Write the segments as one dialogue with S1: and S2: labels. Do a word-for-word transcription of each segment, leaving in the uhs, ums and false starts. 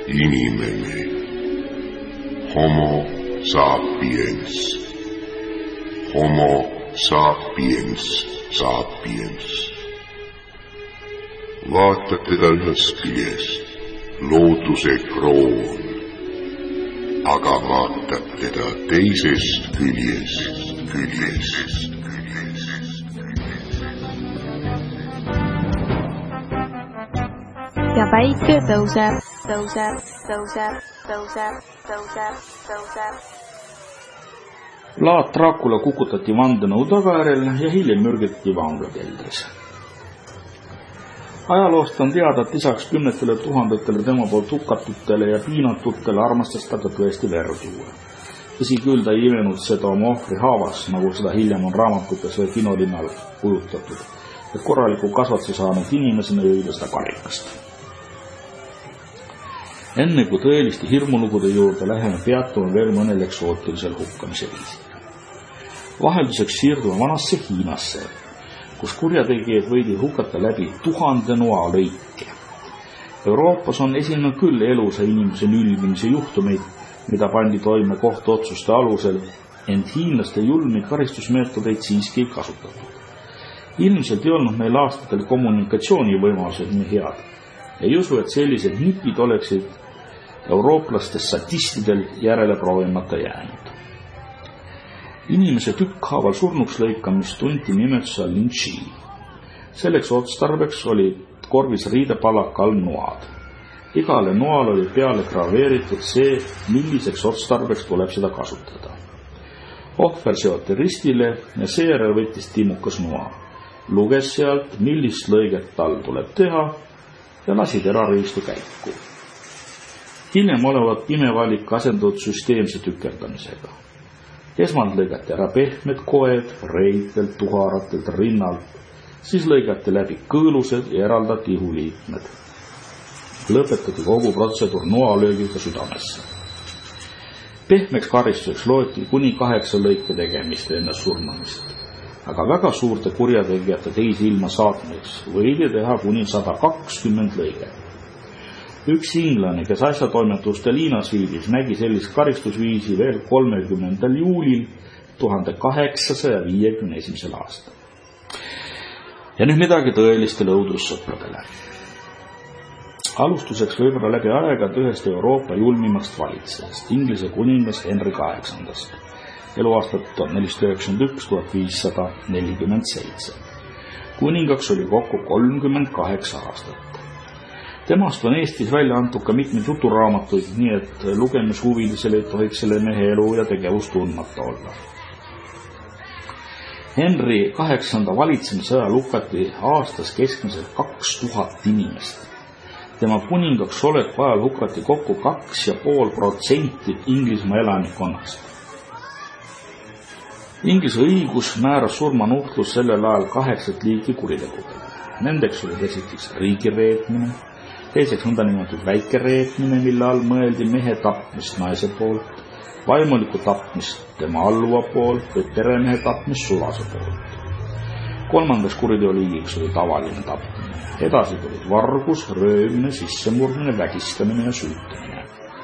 S1: inimene, homo sapiens, homo sapiens sapiens. Vaatad teda ühest küljest, looduse kroon, aga vaatad teda teisest küljest, küljest, küljest.
S2: Ja päike tõuseb, tõuseb, tõuseb, tõuseb, tõuseb, tõuseb.
S3: Vlad Dracula kukutati vandenõu tagajärjel ja hiljem mürgitati vanglakeldris. Ajaloost on teada, et lisaks kümnetele tuhandetele tema poolt hukatutele ja piinatutele armastas ta ka tõesti verd juua. Tõsi küll, ta ei imenud seda oma ohvri haavas, nagu seda hiljem on raamatutes või kinolinnal kujutatud, et korraliku kasvatuse saanud inimesena jõi ta seda karikast. Enne kui tõeliste hirmulugude juurde läheme, peatuma veel mõnel eksootilisel hukkamise viisil. Vahelduseks siirdume vanasse Hiinasse, kus kurjategijad võidi hukata läbi tuhande noa lõike. Euroopas on esinenud küll elusa inimese nülgimise juhtumeid, mida pandi toime kohtuotsuste alusel, ent hiinlaste julmi karistusmeetodeid siiski ei kasutatud. Ilmselt ei olnud meil aastatel kommunikatsioonivõimalused nii head. Ei usu, et sellised nipid oleksid eurooplaste sadistidel järele proovimata jäänud. Inimese tükkhaaval surnuks lõikamist tunti nimetuse lynchi. Selleks otstarbeks oli korvis riidepalaka all noad. Igale noal oli peale graveeritud see, milliseks otstarbeks tuleb seda kasutada. Ohver seoti ristile ja seejärel võttis timukas noa. Luges sealt, millist lõiget tal tuleb teha ja lasi terariistu käiku. Hiljem olevat imevalik asendatud süsteemse tükerdamisega. Esmalt lõigati ära pehmed koed, reitelt, tuharatelt, rinnalt, siis lõigati läbi kõõlused ja eraldati ihuliikmed. Lõpetati kogu protseduur noalöögiga südamesse. Pehmeks karistuseks loeti kuni kaheksa lõike tegemist enne surnamist, aga väga suurte kurjategijate teisi ilma saatmiseks võidi teha kuni sada kakskümmend lõiget. Üks inglane, kes asjatoimetuste liinas viibis, nägi sellist karistusviisi veel kolmekümnendal juulil tuhande kaheksasaja viiekümne esimesel aastal. Ja nüüd midagi tõelistele õudussõpradele. Alustuseks võib-olla läbi aegade ühest Euroopa julmimast valitsejast, Inglise kuningas Henry kaheksandast, eluaastat tuhat nelisada üheksakümmend üks kuni tuhat viissada nelikümmend seitse. Kuningaks oli kokku kolmkümmend kaheksa aastat. Temast on Eestis välja antud ka mitmeid juturaamatuid, nii et lugemishuvilisele ei tohiks selle mehe elu ja tegevus tundmata olla. Henry kaheksanda valitsemise ajal hukati aastas keskmiselt kaks tuhat inimest. Tema kuningaks oleku ajal hukati kokku kaks ja pool protsenti Inglismaa elanikkonnast. Inglise õigus määras surmanuhtlus sellel ajal kaheksat liiki kuritegudele. Nendeks oli esiteks riigireetmine, teiseks nõndanimetatud väikereetmine, mille all mõeldi mehe tapmist naise poolt, vaimuliku tapmist tema alluva poolt või peremehe tapmist sulase poolt. Kolmandaks kuriteoliigiks oli tavaline tapmine. Edasi tulid vargus, röövimine, sissemurdmine, vägistamine ja süütamine.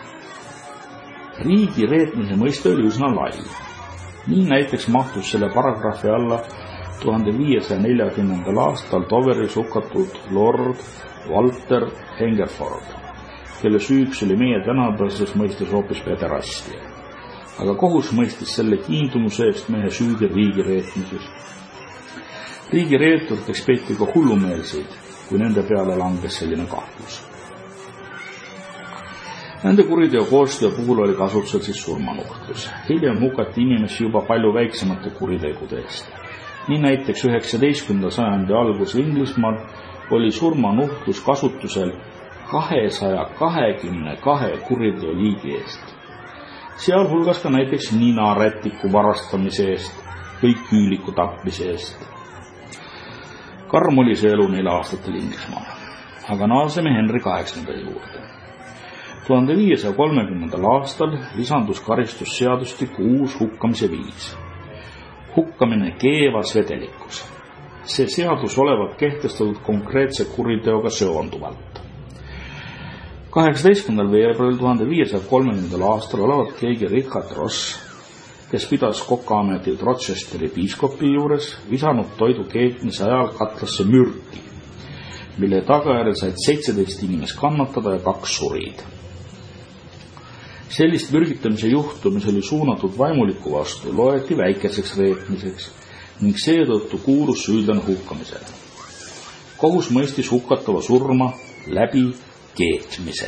S3: Riigi reetmise mõiste oli üsna lai. Nii näiteks mahtus selle paragrahvi alla tuhande viiesaja neljakümnendal aastal Doveris hukatud lord Walter Hengerford, kelle süüks oli meie tänapäevases mõistes hoopis pederastia. Aga kohus mõistis selle kiindumuse eest mehe süüdi riigireetmises. Riigireeturiteks peeti ka hullumeelseid, kui nende peale langes selline kahtlus. Nende kuriteo koostöö puhul oli kasutusel siis surmanuhtlus. Hiljem hukati inimesi juba palju väiksemate kuritegude eest. Nii näiteks üheksateistkümnenda sajandi algus Inglismaal oli surmanuhtlus kasutusel kahesaja kahekümne kahe kuriteoliigi eest. Sealhulgas ka näiteks ninarätiku varastamise eest või küüliku tapmise eest. Karm oli see elu neil aastatel Inglismaal, aga naaseme Henry kaheksanda juurde. tuhande viiesaja kolmekümnendal aastal lisandus karistusseadustiku uus hukkamise viis. Hukkamine keevas vedelikus. See seadus olevat kehtestatud konkreetse kuriteoga seonduvalt. kaheksateistkümnendal veebruaril tuhande viiesaja kolmekümnendal aastal olevat keegi Richard Ross, kes pidas kokaametit Rochesteri piiskopi juures, visanud toidu keetmise ajal katlasse mürki, mille tagajärjel said seitseteist inimest kannatada ja kaks surid. Sellist mürgitamise juhtu, mis oli suunatud vaimuliku vastu, loeti väikeseks reetmiseks ning seetõttu kuulus süüdlane hukkamisele. Kohus mõistis hukatava surma läbi keetmise.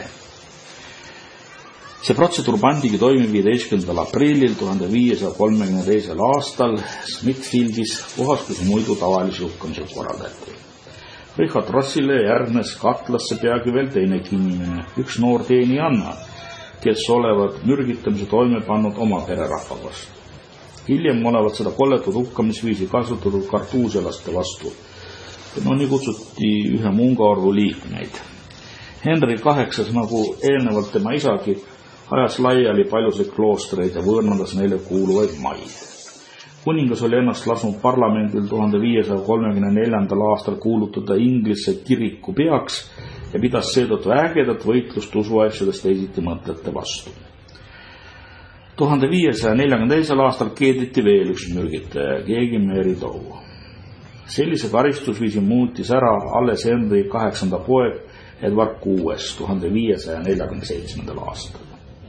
S3: See protseduur pandigi toime viieteistkümnendal aprillil tuhande viiesaja kolmekümne teisel aastal Smithfieldis, kohas, kus muidu tavalisi hukkamised korraldati. Richard Rossile järgnes katlasse peagi veel teinegi inimene, üks noor teenijanna, kes olevat mürgitamise toime pannud oma pererahva vastu. Hiljem olevat seda kolletut hukkamisviisi kasutatud kartuusialaste vastu. No nii kutsuti ühe mungaordu liikmeid. Henry kaheksas, nagu eelnevalt tema isagi, ajas laiali paljusid kloostreid ja võõrnandas neile kuuluvaid maid. Kuningas oli ennast lasknud parlamendil tuhande viiesaja kolmekümne neljandal aastal kuulutada Inglise kiriku peaks ja pidas seetõttu ägedat võitlust usuasjadest teisiti mõtlete vastu. tuhande viiesaja neljakümne teisel aastal keediti veel üks mürgitaja, keegi Mary Doe. Sellise karistusviisi muutis ära alles Henry kaheksanda poeg Edward kuues tuhande viiesaja neljakümne seitsmendal aastal.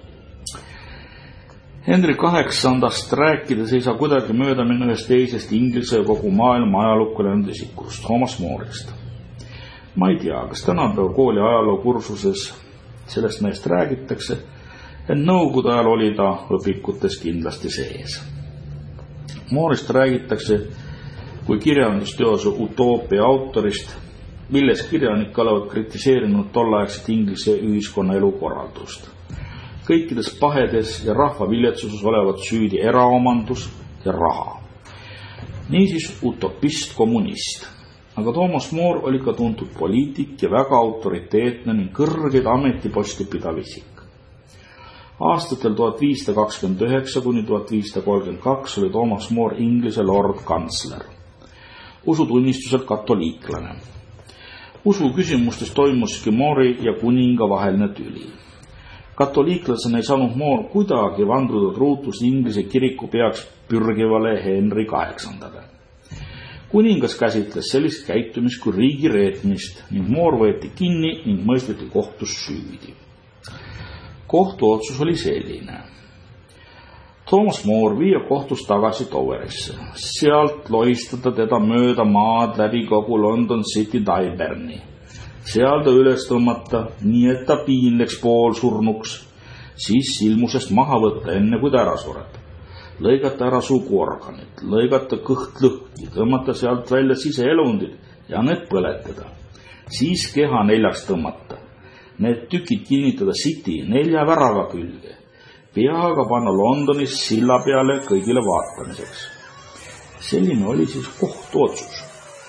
S3: Henry kaheksandast rääkides ei saa kuidagi mööda minna ühest teisest Inglise ja kogu maailma ajalukku läinud isikust, Thomas More'ist. Ma ei tea, kas tänapäeva kooli ajaloo kursuses sellest meest räägitakse, et nõukogude ajal oli ta õpikutes kindlasti sees. More'ist räägitakse kui kirjandusteose Utoopia autorist, milles kirjanik olevat kritiseerinud tollaegset Inglise ühiskonna elukorraldust. Kõikides pahedes ja rahvaviletsuses olevat süüdi eraomandus ja raha. Niisiis utopist kommunist. Aga Thomas More oli ka tuntud poliitik ja väga autoriteetne ning kõrgeid ametiposti pidav isik. Aastatel tuhat viissada kakskümmend üheksa kuni tuhat viissada kolmkümmend kaks oli Thomas More Inglise lord kantsler, usutunnistuselt katoliiklane. Usu küsimustes toimuski More'i ja kuninga vaheline tüli. Katoliiklasena ei saanud More kuidagi vanduda truutus Inglise kiriku peaks pürgivale Henry kaheksandale. Kuningas käsitles sellist käitumist kui riigi reetmist ning More võeti kinni ning mõisteti kohtus süüdi. Kohtuotsus oli selline. Thomas More viia kohtus tagasi Towerisse, sealt loistada teda mööda maad läbi kogu London City Tyburni, seal ta üles tõmmata, nii et ta piinleks poolsurnuks, siis silmusest maha võtta enne kui ta ära sureb, lõigata ära suguorganid, lõigata kõht lõhki, tõmmata sealt välja siseelundid ja need põletada, siis keha neljaks tõmmata, need tükid kinnitada City nelja värava külge, peaga panna Londonis silla peale kõigile vaatamiseks. Selline oli siis kohtuotsus.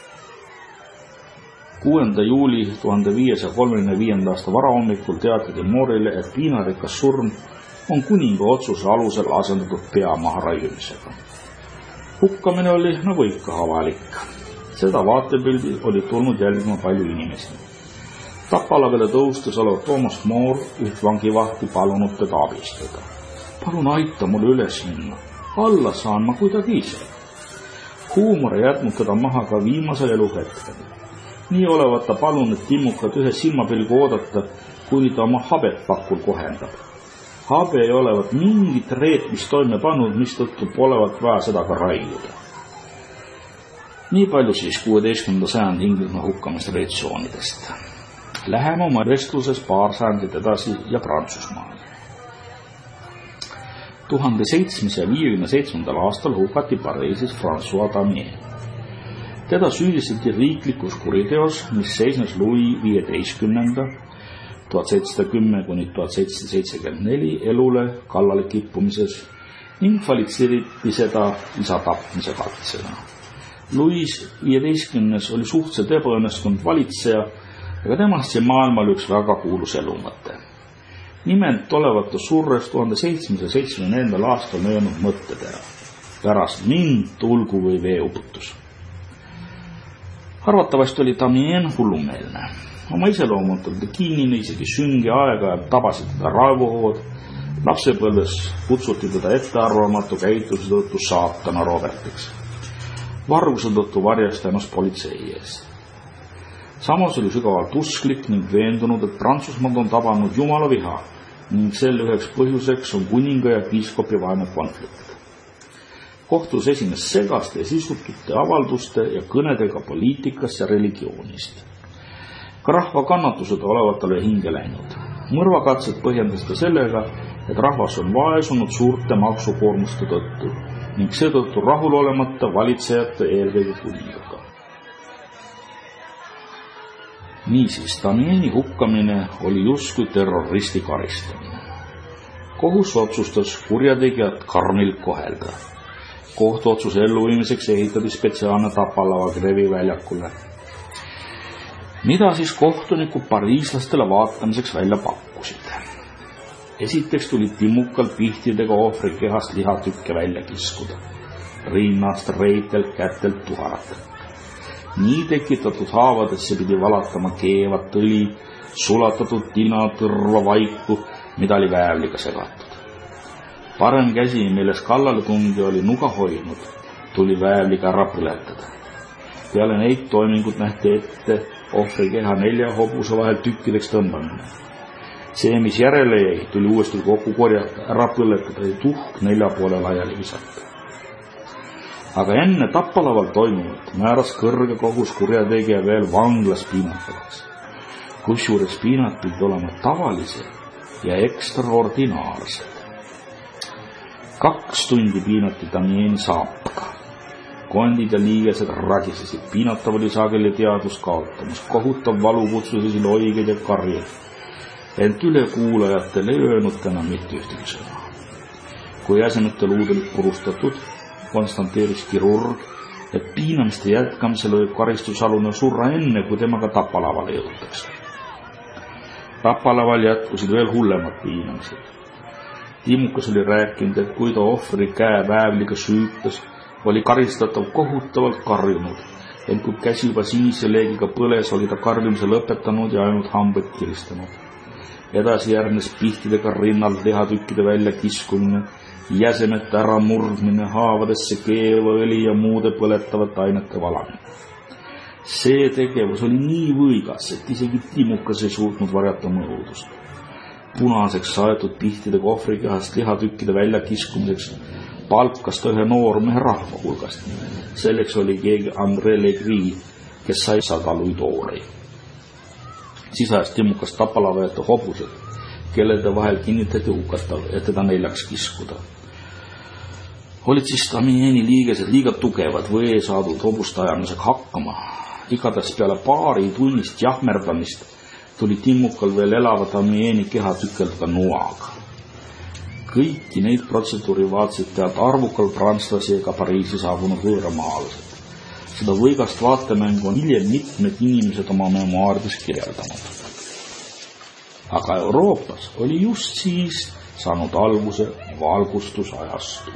S3: kuuenda juuli tuhande viiesaja kolmekümne viienda aasta varahommikul teatati More'ile, et piinarikas surm on kuninga otsuse alusel asendatud pea maha raiumisega. Hukkamine oli nagu ikka avalik. Seda vaatepildi oli tulnud jälgima palju inimesi. Tapalavele tõustes olev Thomas More üht vangivahti palunud teda abistada. Palun aita mul üles minna. Alla saan ma kuidagi ise. Huumor ei jätnud teda maha ka viimasel eluhetkel. Nii olevat ta palunud timmukad ühe silmapilgu oodata, kuni ta oma habet pakul kohendab. Habe ei olevat mingit reetmist toime pannud, mistõttu polevat vaja seda ka raiuda. Nii palju siis kuueteistkümnenda sajandi Inglismaa hukkamisreetsioonidest. Läheme oma vestluses paar sajandit edasi ja Prantsusmaal. tuhande seitsmesaja viiekümne seitsmendal aastal hukati Pariisis François Damier. Teda süüdistati riiklikus kuriteos, mis seisnes Louis viieteistkümnenda tuhat seitsesada kümme kuni tuhat seitsesada seitsekümmend neli elule kallale kippumises ning kvalifitseeriti seda isa tapmise katsena. Louis viieteistkümnes oli suhteliselt ebaõnnestunud valitseja, aga temast see maailmal üks väga kuulus elumõte. Nimelt olevat ta surres tuhande seitsmesaja seitsmekümne neljandal aastal möönud mõtted ära. Pärast mind tulgu või veeuputus. Arvatavasti oli Damien hullumeelne. Oma iseloomult oli ta kinnine, isegi süngi aega ja tabasid teda raevuhood. Lapsepõlves kutsuti teda ettearvamatu käituse tõttu saatana Robertiks. Varguse tõttu varjas ta ennast politsei eest. Samas oli sügavalt usklik ning veendunud, et Prantsusmaad on tabanud jumala viha ning selle üheks põhjuseks on kuninga ja piiskopi vaene konflikt. Kohtus esines segaste ja sisutute avalduste ja kõnedega poliitikast ja religioonist. Ka rahva kannatused olevat talle hinge läinud. Mõrvakatsed põhjendas ta sellega, et rahvas on vaesunud suurte maksukoormuste tõttu ning seetõttu rahulolemata valitsejate eelkõige kuningaga. Niisiis, Damieni hukkamine oli justkui terroristi karistamine. Kohus otsustas kurjategijat karmilt kohelda. Kohtuotsuse elluviimiseks ehitati spetsiaalne tapalava Grevi väljakule. Mida siis kohtunikud pariislastele vaatamiseks välja pakkusid? Esiteks tuli timmukal pihtidega ohvri kehast lihatükke välja kiskuda. Rinnast, reitelt, kätelt, tuharatelt. Nii tekitatud haavadesse pidi valatama keevat õli, sulatatud tina, tõrva, vaiku, mida oli väävliga segatud. Parem käsi, milles kallale tungi oli nuga hoidnud, tuli väävliga ära põletada. Peale neid toimingud nähti ette ohvri keha nelja hobuse vahel tükkideks tõmbamine. See, mis järele jäi, tuli uuesti kokku korjata, ära põletada ja tuhk nelja poole laiali visata. Aga enne tappalaval toimunud määras kõrge kohus kurjategija veel vanglas piinatavaks. Kusjuures piinad pidi olema tavalised ja ekstraordinaarsed. Kaks tundi piinati Damieni saapaga. Kondid ja liigesed ragisesid, piinatav oli sageli teadvust kaotamas, kohutav valu kutsusid loiged ja karjed. Ent ülekuulajatele ei öelnud täna mitte ühtegi sõna. Kui jäsenute luud olid purustatud, konstanteeris kirurg, et piinamiste jätkamisel võib karistusalune surra enne, kui temaga tapalavale jõutakse. Tapalaval jätkusid veel hullemad piinamised. Timmukas oli rääkinud, et kui ta ohvri käe väävliga süütas, oli karistatav kohutavalt karjunud, ent kui käsi juba sinise leegiga põles, oli ta karjumise lõpetanud ja ainult hambaid kiristanud. Edasi järgnes pihtidega rinnalt lihatükkide välja kiskumine, jäsemete ära murdmine, haavadesse keeva õli ja muude põletavate ainete valamine. See tegevus oli nii võigas, et isegi Timmukas ei suutnud varjata mõõdust. Punaseks saetud pihtidega ohvrikehast lihatükkide välja kiskumiseks palkas ta ühe noormehe rahva hulgast. Selleks oli keegi André Legri, kes sai sada luidoori. Siis ajas Timmukas tapalava ette hobused, kellede vahel kinnitati hukatav, et teda neljaks kiskuda. Olid siis Damieni liigesed liiga tugevad või ei saadud hobuste ajamisega hakkama. Igatahes peale paari tunnist jahmerdamist tuli Timmukal veel elava Damieni keha tükeldada noaga. Kõiki neid protseduuri vaatsid tead arvukal prantslasi ega Pariisi saabunud võõramaalased. Seda võigast vaatemängu on hiljem mitmed inimesed oma memoaarides kirjeldanud. Aga Euroopas oli just siis saanud alguse valgustusajastu.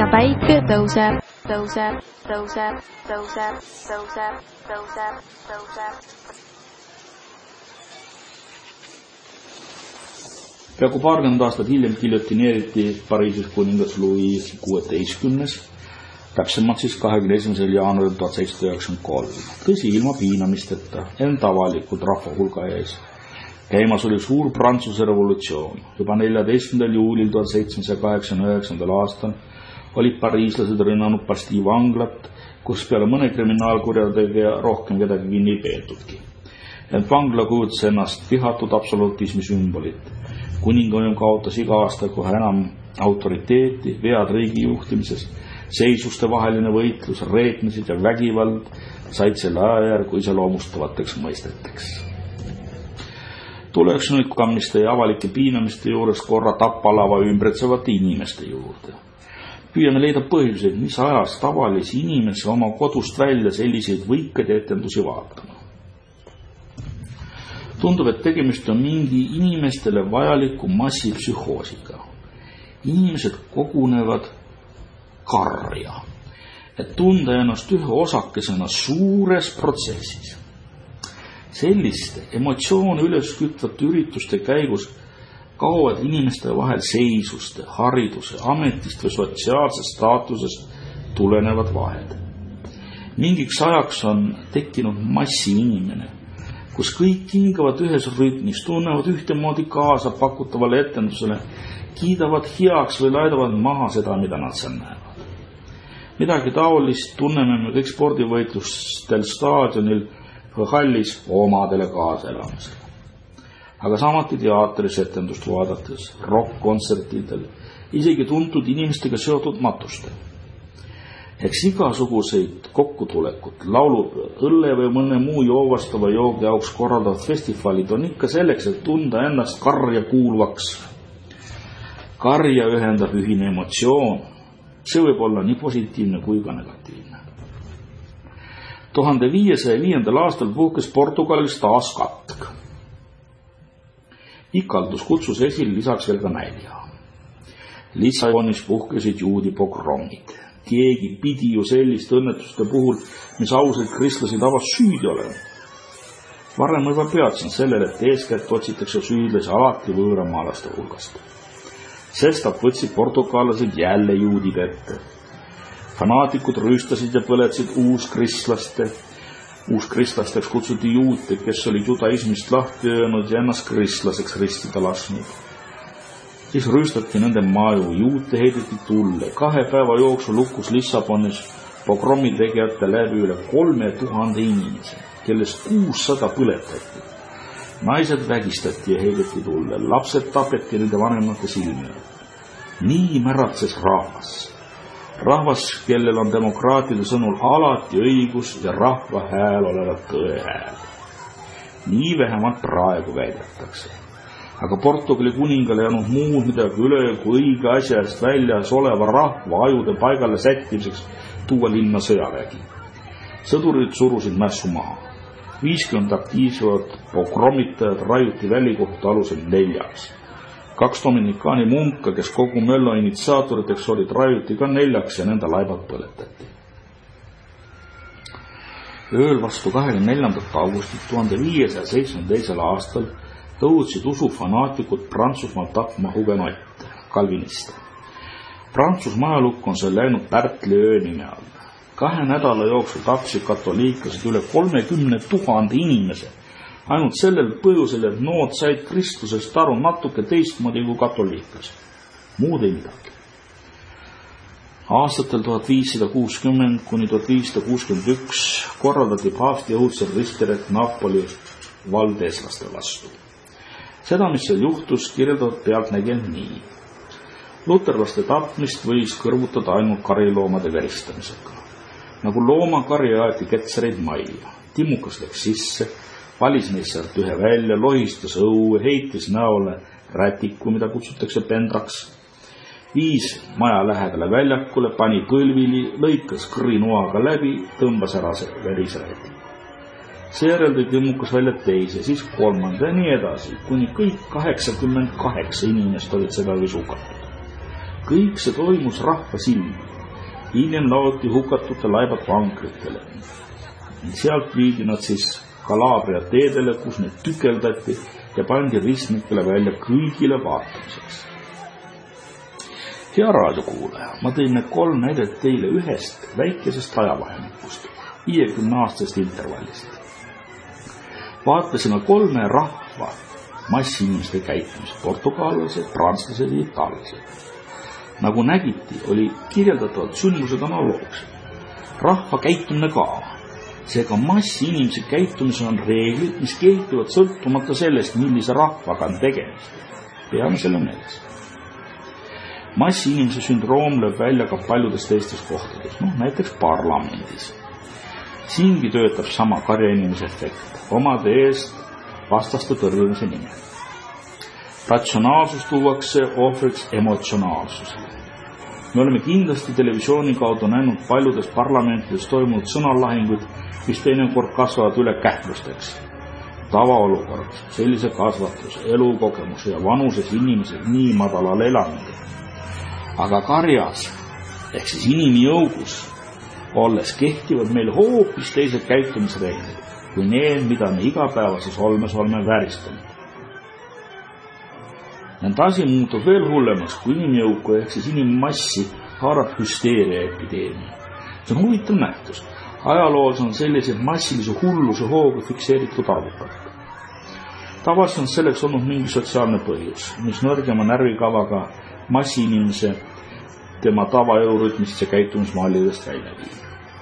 S2: ja päike tõuseb, tõuseb, tõuseb, tõuseb, tõuseb, tõuseb, tõuseb.
S3: Peaaegu paarkümmend aastat hiljem giljotineeriti Pariisis kuningas Louis kuueteistkümnes, täpsemalt siis kahekümne esimesel jaanuaril tuhat seitsesada üheksakümmend kolm. Tõsi, ilma piinamisteta, enda avalikud rahva hulga ees. Käimas oli suur Prantsuse revolutsioon. Juba neljateistkümnendal juulil tuhat seitsesada kaheksakümne üheksandal aastal olid pariislased rünnanud Bastille vanglat, kus peale mõne kriminaalkurjategija rohkem kedagi kinni ei peetudki. Ent vangla kujutas ennast vihatud absoluutismi sümbolit. Kuningavõim kaotas iga aasta kohe enam autoriteeti, vead riigi juhtimises, seisuste vaheline võitlus, reetmised ja vägivald said selle ajajärgu iseloomustavateks mõisteteks. Tuleks nüüd kammiste ja avalike piinamiste juures korra tappalava ümbretsevate inimeste juurde. Püüame leida põhjuseid, mis ajas tavalisi inimesi oma kodust välja selliseid võikad ja etendusi vaatama. Tundub, et tegemist on mingi inimestele vajaliku massipsühhoosiga. Inimesed kogunevad karja, et tunda ennast ühe osakesena suures protsessis. Selliste emotsioone üles kütvate ürituste käigus kaovad inimeste vahel seisuste, hariduse, ametist või sotsiaalsest staatusest tulenevad vahed. Mingiks ajaks on tekkinud massi inimene, kus kõik hingavad ühes rütmis, tunnevad ühtemoodi kaasa pakutavale etendusele, kiidavad heaks või laidavad maha seda, mida nad seal näevad. Midagi taolist tunneme me kõik spordivõitlustel staadionil või hallis omadele kaasaelamisel. Aga samuti teatris etendust vaadates, rock-kontsertidel, isegi tuntud inimestega seotud matustel. Eks igasuguseid kokkutulekut, laulupeod, õlle või mõne muu joovastava joogi auks korraldavat festivaalid on ikka selleks, et tunda ennast karja kuulvaks. Karja ühendab ühine emotsioon. See võib olla nii positiivne kui ka negatiivne. tuhande viiesaja viiendal aastal puhkes Portugalis taas katk. Ikaldus kutsus esile lisaks veel ka nälja. Lissabonis puhkesid juudi pogromid. Keegi pidi ju selliste õnnetuste puhul, mis ausaid kristlasi tabas süüdi olema. Varem juba peatsin sellele, et eeskätt otsitakse süüdlasi alati võõramaalaste hulgast. Sestap võtsid portugallased jälle juudid ette. Fanaatikud rüüstasid ja põletsid uuskrisslaste. Uuskristlasteks kutsuti juute, kes olid judaismist lahti öelnud ja ennast kristlaseks ristida lasknud. Siis rüüstati nende maju, juute heideti tulle. Kahe päeva jooksul lukkus Lissabonis pogromi tegijate läbi üle kolme tuhande inimese, kellest kuussada põletati. Naised vägistati ja heideti tulle, lapsed tapeti nende vanemate silme. Nii märatses rahvas. Rahvas, kellel on demokraatide sõnul alati õigus ja rahva hääl olevat tõe hääl. Nii vähemalt praegu väidetakse. Aga Portugali kuningale jäänud muud midagi üle kui õige asja eest väljas oleva rahva ajude paigale sättimiseks tuua linna sõjavägi. Sõdurid surusid mässu maha. viiskümmend aktiivsevat pogromitajad raiuti välikohtu alusel neljaks. Kaks dominikaani munka, kes kogu möllo initsiaatoriteks olid, raiuti ka neljaks ja nende laibad põletati. Ööl vastu kahekümne neljandat augustit tuhande viiesaja seitsmekümne teisel aastal tõudsid usufanaatikud Prantsusmaal tapma hugenotte, kalviniste. Prantsuse ajalukku on see läinud Pärtli öö nime all. Kahe nädala jooksul tapsid katoliiklased üle kolmekümne tuhande inimese. Ainult sellel põhjusel, et nood said Kristusest aru natuke teistmoodi kui katoliiklased. Muud ei midagi. Aastatel tuhat viissada kuuskümmend kuni tuhat viissada kuuskümmend üks korraldati paavsti õhutsel ristirek Napoli valdeeslaste vastu. Seda, mis seal juhtus, kirjeldavad pealtnägijad nii. Luterlaste tapmist võis kõrvutada ainult kariloomade veristamisega. Nagu loomakari aeti ketsereid majja. Timmukas läks sisse, valis neist sealt ühe välja, lohistas õue, heitis näole rätiku, mida kutsutakse pendraks. Viis maja lähedale väljakule, pani põlvili, lõikas kõrinoaga läbi, tõmbas ära see värisräti. Seejärel tõi Timmukas välja teise, siis kolmanda ja nii edasi, kuni kõik kaheksakümmend kaheksa inimest olid seda või sukatud. Kõik see toimus rahva silmi. Hiljem laoti hukatute laibad vankritele. Sealt viidi nad siis Kalabria teedele, kus need tükeldati ja pandi ristmikele välja kõigile vaatamiseks. Hea raadiokuulaja, ma tõin need kolm näidet teile ühest väikesest ajavahemikust, viiekümne aastasest intervallist. Vaatasime kolme rahva massinimeste käitumist, portugaallased, prantslased ja itaallased. Nagu nägiti, oli kirjeldatavad sündmused analoogsed. Rahva käitumine ka. Seega massi inimese käitumise on reeglid, mis kehtivad sõltumata sellest, millise rahvaga on tegemist. Peame selle meeles. Massi inimese sündroom lööb välja ka paljudes teistes kohtades, no, näiteks parlamendis. Siingi töötab sama karjainimese efekt, omade eest vastaste tõrjumise nimel. Ratsionaalsus tuuakse ohvriks emotsionaalsusele. Me oleme kindlasti televisiooni kaudu näinud paljudes parlamentides toimunud sõnalahinguid, mis teinekord kasvavad üle kähklusteks. Tavaolukord, sellise kasvatuse, elukogemuse ja vanuses inimesed nii madalal elanud. Aga karjas, ehk siis inimjõugus, olles kehtivad meil hoopis teised käitumisreeglid kui need, mida me igapäevases olmes oleme vääristanud. Nende asi muutub veel hullemaks, kui inimjõuku ehk siis inimmassi haarab hüsteeria epideemia. See on huvitav nähtus. Ajaloos on sellised massilise hulluse hooga fikseeritud arvukalt. Tavaliselt on selleks olnud mingi sotsiaalne põhjus, mis nõrgema närvikavaga massi inimese tema tavaelurütmist ja käitumismallidest välja viib.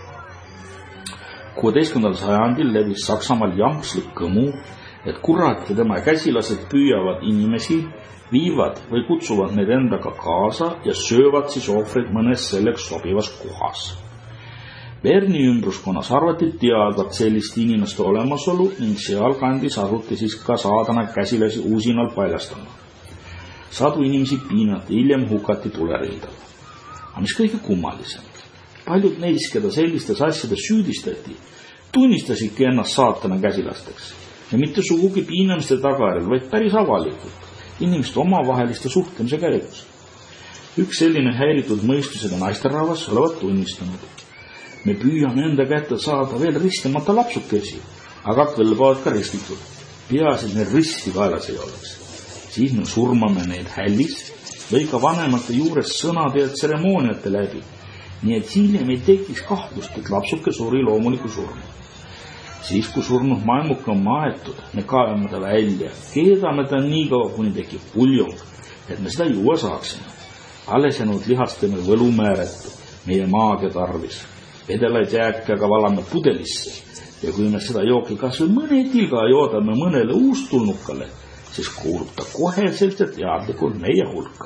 S3: kuueteistkümnendal sajandil levis Saksamaal jampslik kõmu, et kurat ja tema käsilased püüavad inimesi, viivad või kutsuvad neid endaga kaasa ja söövad siis ohvrid mõnes selleks sobivas kohas. Berni ümbruskonnas arvati teadvat sellist inimeste olemasolu ning sealkandis asuti siis ka saadana käsilasi uusinal paljastama. Sadu inimesi piinati, hiljem hukati tuleriidal. Aga mis kõige kummalisem? Paljud neist, keda sellistes asjades süüdistati, tunnistasidki ennast saatana käsilasteks. Ja mitte sugugi piinamiste tagajärjel, vaid päris avalikult, inimeste omavaheliste suhtlemise käigus. Üks selline häiritud mõistusega naisterahvas olevat tunnistanud. Me püüame enda kätte saada veel ristimata lapsukesi, aga kõlbavad ka ristitud. Peaasi, et need risti kaelas ei oleks. Siis me surmame neid hällis või ka vanemate juures sõnade ja tseremooniate läbi, nii et hiljem ei tekiks kahtlust, et lapsuke suri loomuliku surma. Siis, kui surnud maimuka on maetud, me kaevame ta välja, keedame ta nii kaua, kuni tekib puljong, et me seda juua saaksime. Alles jäänud lihast teeme võlumääretu, meie maagia tarvis. Vedelaid jääke aga valame pudelisse ja kui me seda jooki kas või mõne tilga joodame mõnele uustulnukale, siis kuulub ta koheselt ja teadlikult meie hulka.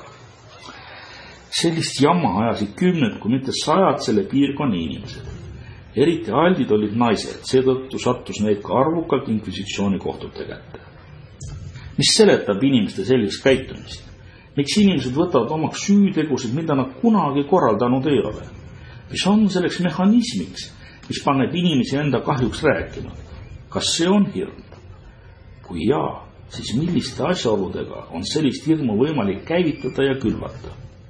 S3: Sellist jamma ajasid kümned, kui mitte sajad selle piirkonna inimesed. Eriti aldid olid naised, seetõttu sattus neid ka arvukalt inkvisitsiooni kohtute kätte. Mis seletab inimeste sellist käitumist? Miks inimesed võtavad omaks süütegusid, mida nad kunagi korraldanud ei ole? Mis on selleks mehhanismiks, mis paneb inimesi enda kahjuks rääkima? Kas see on hirm? Kui jaa, siis milliste asjaoludega on sellist hirmu võimalik käivitada ja külvata?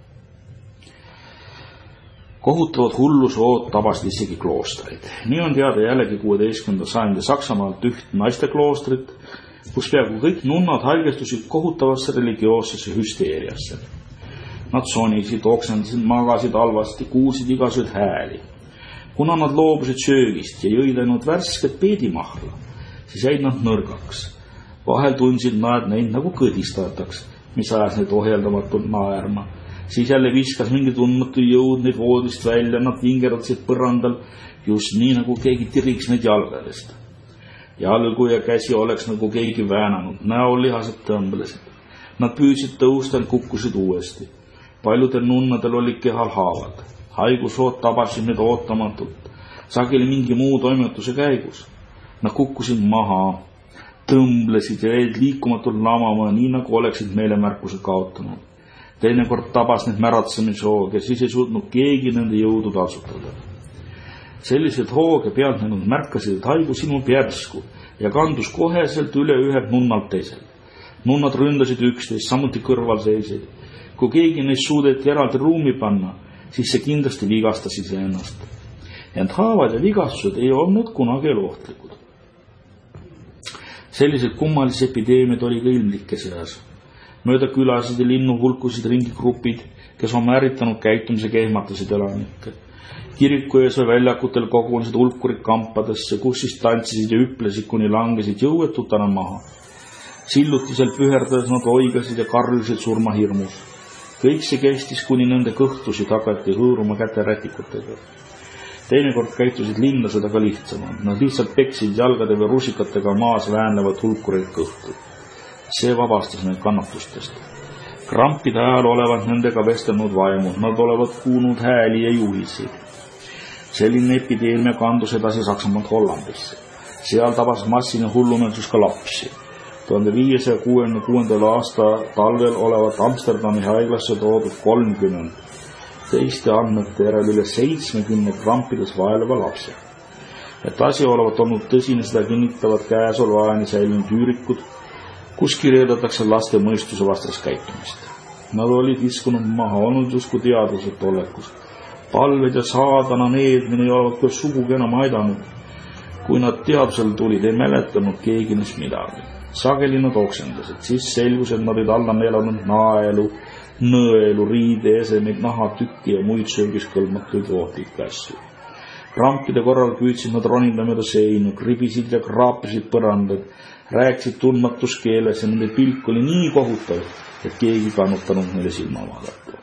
S3: Kohutavad hullusood tabasid isegi kloostreid. Nii on teada jällegi kuueteistkümnenda sajandi Saksamaalt üht naistekloostrit, kus peaaegu kõik nunnad haigestusid kohutavasse religioossesse hüsteeriasse. Nad sonisid, oksendasid, magasid halvasti, kuulsid igasuguseid hääli. Kuna nad loobusid söögist ja jõid ainult värsket peedimahla, siis jäid nad nõrgaks. Vahel tundsid nad neid nagu kõdistataks, mis ajas neid ohjeldamatult naerma. Siis jälle viskas mingi tundmatu jõud neid voodist välja, nad vingerdasid põrandal just nii, nagu keegi tiriks neid jalgadest. Jalgu ja käsi oleks nagu keegi väänanud, näolihased tõmblesid. Nad püüdsid tõustel, kukkusid uuesti. Paljudel nunnadel olid kehal haavad. Haigusood tabasid neid ootamatult, sageli mingi muu toimetuse käigus. Nad kukkusid maha, tõmblesid ja jäid liikumatult lamama, nii nagu oleksid meile märkuse kaotanud. Teinekord tabas need märatsemishoog ja siis ei suutnud keegi nende jõudu taltsutada. Sellised hooge pealt näinud märkasid, et haigus ilmub järsku ja kandus koheselt üle ühelt nunnalt teisel. Nunnad ründasid üksteist, samuti kõrval seisid. Kui keegi neist suudeti eraldi ruumi panna, siis see kindlasti vigastas iseennast. Ent haavad ja vigastused ei olnud kunagi eluohtlikud. Sellised kummalisi epideemiad oli ka ilmlike seas. Mööda külasid ja linnu hulkusid ringigrupid, kes oma ärritanud käitumise kehmatasid elanikke. Kiriku ees või väljakutel kogunesid hulkurid kampadesse, kus siis tantsisid ja üplesid, kuni langesid jõuetutana maha. Sillutisel püherdades nad oigasid ja karlisid surmahirmus. Kõik see kestis, kuni nende kõhtusid hakati hõõruma käterätikutega. Teinekord käitusid linlased aga lihtsamad. Nad lihtsalt peksid jalgade või rusikatega maas väänlevad hulkureid kõhtu. See vabastas neid kannatustest. Krampide ajal olevat nendega vestelnud vaimud. Nad olevat kuulnud hääli ja juhiseid. Selline epideemia kandus edasi Saksamaalt Hollandisse. Seal tabas massiline hullumeelsus ka lapsi. tuhande viiesaja kuuekümne kuuendal aasta talvel olevat Amsterdami haiglasse toodud kolmkümmend, teiste andmete järel üle seitsmekümne krampides vaelava lapse. Et asi olevat olnud tõsine, seda kinnitavad käesoleva ajani säilinud üürikkud, kus kirjeldatakse laste mõistuse vastast käitumist. Nad olid iskunud maha, olnud justkui teadvused olekus. Palved ja saadana needmine ei olevat küll sugugi enam aidanud. Kui nad teadvusel tulid, ei mäletanud keegi neist midagi. Sageli nad oksendasid, siis selgus, et nad olid alla meelanud naelu, nõelu, riide, esemeid, nahatükki ja muid söögis kõlmatuid ohtlikke asju. Krampide korral püüdsid nad ronida mööda seinu, kribisid ja kraapisid põrandad, rääkisid tundmatus keeles ja nende pilk oli nii kohutav, et keegi kannutanud neile silma vaadata.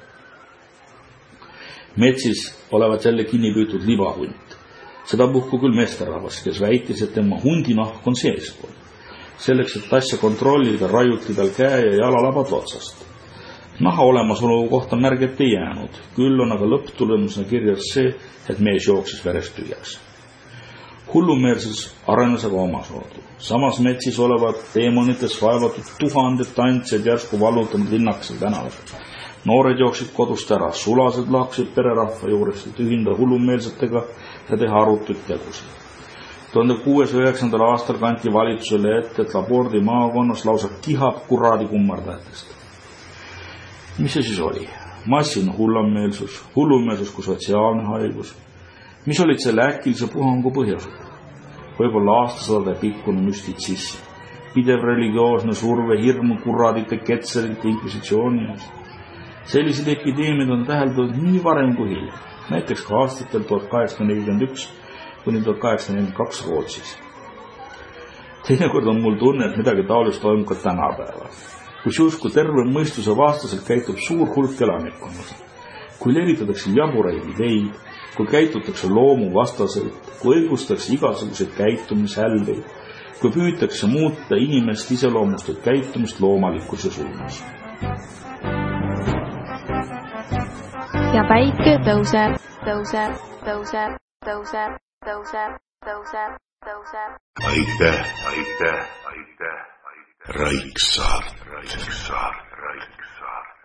S3: Metsis olevat jälle kinni püütud libahunt. Seda puhku küll meesterahvas, kes väitis, et tema hundinahk on seespool. Selleks, et asja kontrollida, raiuti tal käe ja jalalabad otsast. Naha olemasolu kohta märget ei jäänud, küll on aga lõpptulemusena kirjas see, et mees jooksis verest tühjaks. Hullumeelsus arenes aga omasoodu. Samas metsis olevat teemonites vaevatud tuhanded tantsijad järsku vallutanud linnakesel tänaval. Noored jooksid kodust ära, sulased lahkusid pererahva juurest, et ühinda hullumeelsetega ja teha arutuid tegusid. tuhande kuuesaja üheksandal aastal kanti valitsusele ette, et Labordi maakonnas lausa kihab kuradi kummartähtest. Mis see siis oli? Massiline hullumeelsus, hullumeelsus kui sotsiaalne haigus. Mis olid selle äkilise puhangu põhjused? Võib-olla aastasadade pikkune müstitsism, pidev religioosne surve, hirmu kuradite, ketserite, inkvisitsiooni eest. Sellised epideemiad on täheldatud nii varem kui hiljem, näiteks ka aastatel tuhat kaheksasada nelikümmend üks kuni tuhat kaheksasada nelikümmend kaks Rootsis. Teinekord on mul tunne, et midagi taolist toimub ka tänapäeval, kus justkui terve mõistuse vastaselt käitub suur hulk elanikkonnast. Kui levitatakse jaburaid ideid, kui käitutakse loomu vastaselt, kui õigustatakse igasuguseid käitumishälveid, kui püütakse muuta inimest iseloomustud käitumist loomalikkuse suunas.
S2: Ja päike tõuseb, tõuseb, tõuseb, tõuseb, tõuseb, tõuseb, tõuseb.
S1: Aitäh, aitäh, aitäh, aitäh. Raiksaar, Raiksaar, Raiksaar.